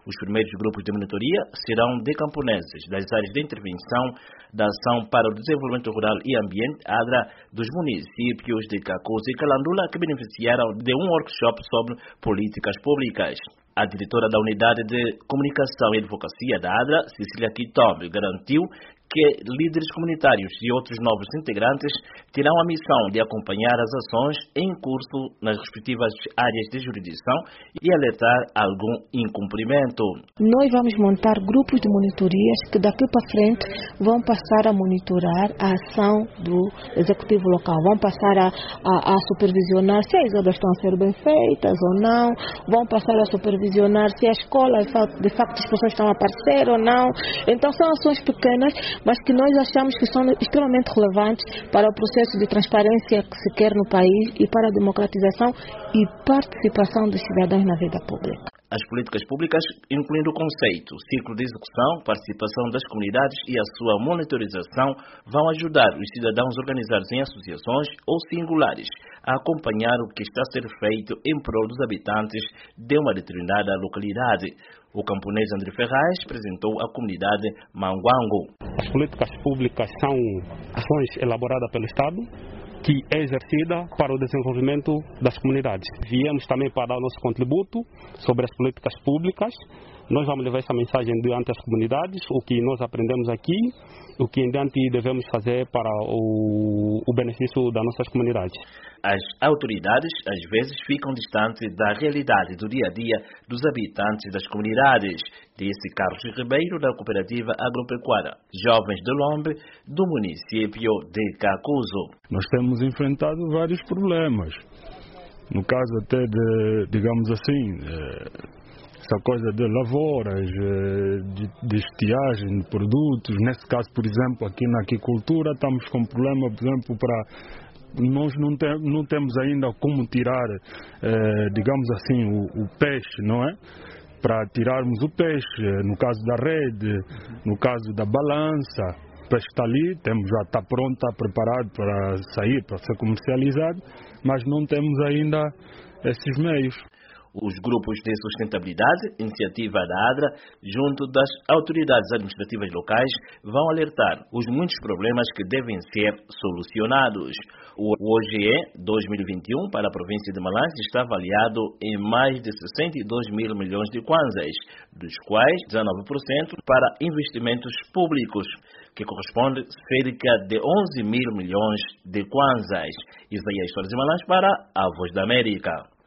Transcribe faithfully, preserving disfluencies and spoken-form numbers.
Os primeiros grupos de monitoria serão de camponeses das áreas de intervenção da Ação para o Desenvolvimento Rural e Ambiente, ADRA, dos municípios de Kakuzi e Calandula, que beneficiaram de um workshop sobre políticas públicas. A diretora da Unidade de Comunicação e Advocacia da ADRA, Cecília Kitombe, garantiu que líderes comunitários e outros novos integrantes terão a missão de acompanhar as ações em curso nas respectivas áreas de jurisdição e alertar algum incumprimento. Nós vamos montar grupos de monitorias que daqui para frente vão passar a monitorar a ação do executivo local, vão passar a, a, a supervisionar se as obras estão a ser bem feitas ou não, vão passar a supervisionar se a escola, de facto, as pessoas estão a aparecer ou não. Então são ações pequenas, mas que nós achamos que são extremamente relevantes para o processo de transparência que se quer no país e para a democratização e participação dos cidadãos na vida pública. As políticas públicas, incluindo o conceito, ciclo de execução, participação das comunidades e a sua monitorização, vão ajudar os cidadãos organizados em associações ou singulares a acompanhar o que está a ser feito em prol dos habitantes de uma determinada localidade. O camponês André Ferraz apresentou à comunidade Manguango. As políticas públicas são ações elaboradas pelo Estado, que é exercida para o desenvolvimento das comunidades. Viemos também para dar o nosso contributo sobre as políticas públicas. Nós vamos levar essa mensagem diante das comunidades, o que nós aprendemos aqui, o que em diante devemos fazer para o, o benefício das nossas comunidades. As autoridades, às vezes, ficam distantes da realidade do dia a dia dos habitantes das comunidades, disse Carlos Ribeiro, da Cooperativa Agropecuária Jovens de Lombe, do município de Kakuzo. Nós temos enfrentado vários problemas. No caso até de, digamos assim, essa coisa de lavouras, de, de estiagem de produtos. Nesse caso, por exemplo, aqui na aquicultura, estamos com problema, por exemplo, para... Nós não, te, não temos ainda como tirar, eh, digamos assim, o, o peixe, não é? Para tirarmos o peixe, no caso da rede, no caso da balança. O peixe está ali, temos, já está pronto, está preparado para sair, para ser comercializado, mas não temos ainda esses meios. Os grupos de sustentabilidade, iniciativa da ADRA, junto das autoridades administrativas locais, vão alertar os muitos problemas que devem ser solucionados. O O G E dois mil e vinte e um para a província de Malanje está avaliado em mais de sessenta e dois mil milhões de kwanzas, dos quais dezenove por cento para investimentos públicos, que corresponde a cerca de onze mil milhões de kwanzas. Isaías Soares de Malanje para a Voz da América.